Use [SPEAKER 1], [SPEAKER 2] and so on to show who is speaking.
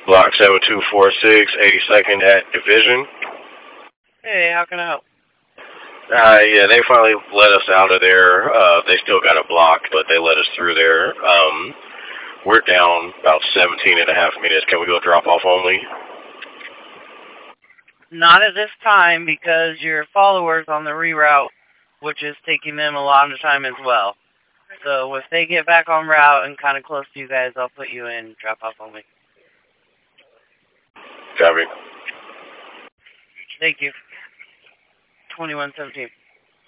[SPEAKER 1] Block 7246, 82nd at Division.
[SPEAKER 2] Hey, how can I help?
[SPEAKER 1] Yeah, they finally let us out of there. They still got it blocked, but they let us through there. We're down about 17 and a half minutes. Can we go drop off only?
[SPEAKER 2] Not at this time, because your followers on the reroute, which is taking them a lot of time as well. So if they get back on route and kind of close to you guys, I'll put you in drop off only.
[SPEAKER 1] Copy.
[SPEAKER 2] Thank you. 2117.